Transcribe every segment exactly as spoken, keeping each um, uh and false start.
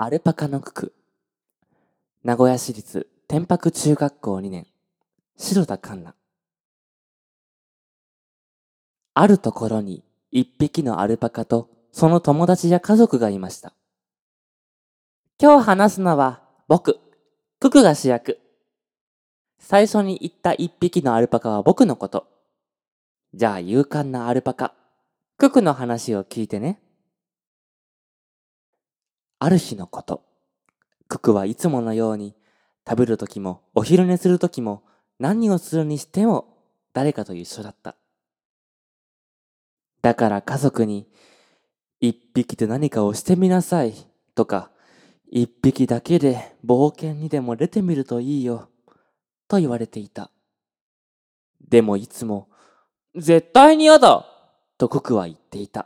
アルパカのクク。名古屋市立天白中学校にねん、白田環奈。あるところに一匹のアルパカとその友達や家族がいました。今日話すのは僕、ククが主役。最初に言った一匹のアルパカは僕のこと。じゃあ勇敢なアルパカ、ククの話を聞いてね。ある日のこと、ククはいつものように食べるときもお昼寝するときも何をするにしても誰かと一緒だった。だから家族に一匹で何かをしてみなさいとか、一匹だけで冒険にでも出てみるといいよと言われていた。でもいつも絶対に嫌だとククは言っていた。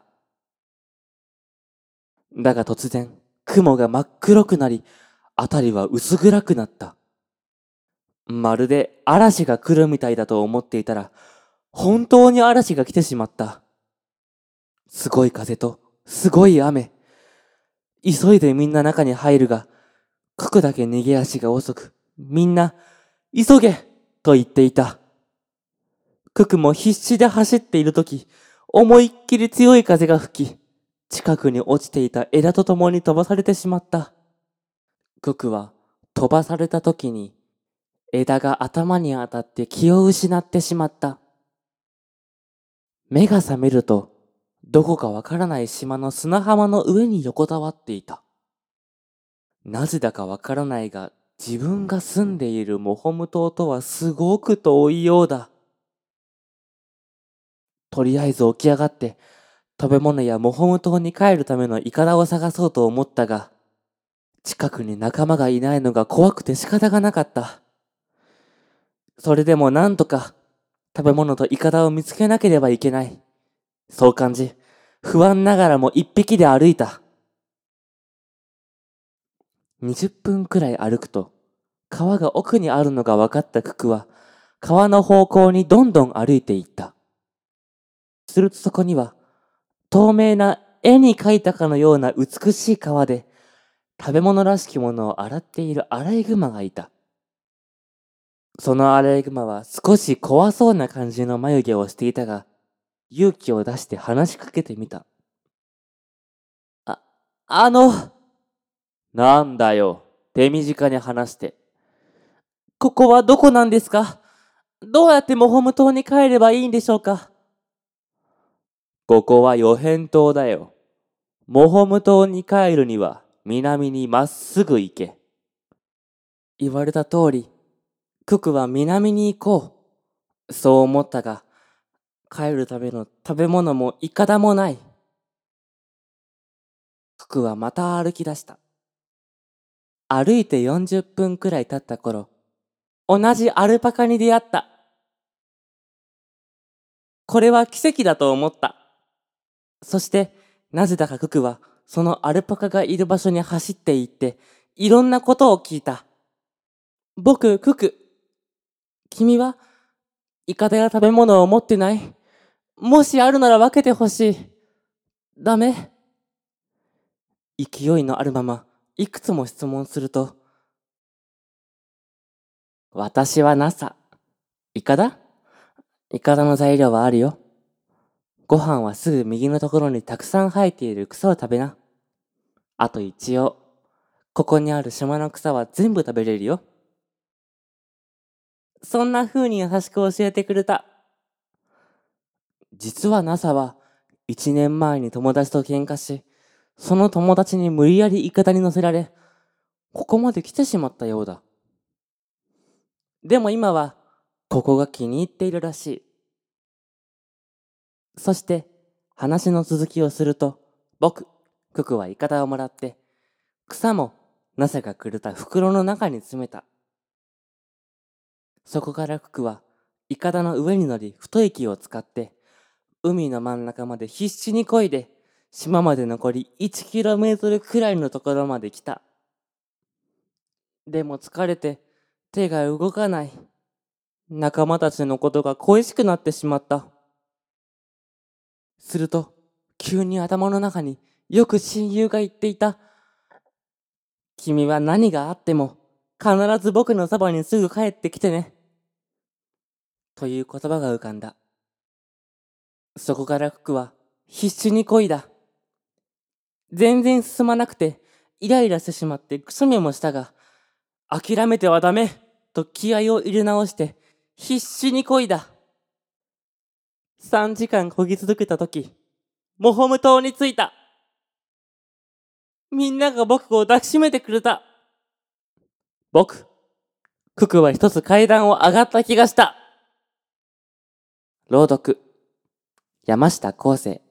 だが突然雲が真っ黒くなり、あたりは薄暗くなった。まるで嵐が来るみたいだと思っていたら、本当に嵐が来てしまった。すごい風とすごい雨。急いでみんな中に入るが、ククだけ逃げ足が遅く、みんな急げと言っていた。ククも必死で走っているとき、思いっきり強い風が吹き、近くに落ちていた枝とともに飛ばされてしまった。ククは飛ばされたときに枝が頭に当たって気を失ってしまった。目が覚めると、どこかわからない島の砂浜の上に横たわっていた。なぜだかわからないが、自分が住んでいるモホム島とはすごく遠いようだ。とりあえず起き上がって、食べ物やモホム島に帰るためのイカダを探そうと思ったが、近くに仲間がいないのが怖くて仕方がなかった。それでもなんとか食べ物とイカダを見つけなければいけない。そう感じ、不安ながらも一匹で歩いた。にじゅっぷんくらい歩くと、川が奥にあるのが分かったククは、川の方向にどんどん歩いていった。するとそこには、透明な絵に描いたかのような美しい川で、食べ物らしきものを洗っているアライグマがいた。そのアライグマは少し怖そうな感じの眉毛をしていたが、勇気を出して話しかけてみた。あ、あの、なんだよ、手短に話して。ここはどこなんですか？どうやってモホム島に帰ればいいんでしょうか？ここはヨヘン島だよ。モホム島に帰るには南にまっすぐ行け。言われた通り、ククは南に行こう。そう思ったが、帰るための食べ物もイカダもない。ククはまた歩き出した。歩いてよんじゅっぷんくらい経った頃、同じアルパカに出会った。これは奇跡だと思った。そして、なぜだかククは、そのアルパカがいる場所に走って行って、いろんなことを聞いた。僕、クク。君は、イカダや食べ物を持ってない？もしあるなら分けてほしい。ダメ？勢いのあるまま、いくつも質問すると、私は ナサ。イカダ？イカダの材料はあるよ。ご飯はすぐ右のところにたくさん生えている草を食べな。あと一応、ここにある島の草は全部食べれるよ。そんな風に優しく教えてくれた。実は ナサ は一年前に友達と喧嘩し、その友達に無理やりイカダに乗せられ、ここまで来てしまったようだ。でも今はここが気に入っているらしい。そして話の続きをすると、僕、ククはイカダをもらって、草も ナサ がくれた袋の中に詰めた。そこからククはイカダの上に乗り太い木を使って海の真ん中まで必死に漕いで島まで残りいちキロメートルくらいのところまで来た。でも疲れて手が動かない。仲間たちのことが恋しくなってしまった。すると急に頭の中によく親友が言っていた君は何があっても必ず僕のそばにすぐ帰ってきてね。という言葉が浮かんだ。そこからククは必死に漕いだ。全然進まなくてイライラしてしまってくしゃみもしたが、諦めてはダメと気合を入れ直して必死に漕いだ。さんじかん漕ぎ続けたとき、モホム島に着いた。みんなが僕を抱きしめてくれた。僕、ククは一つ階段を上がった気がした。朗読、山下康生。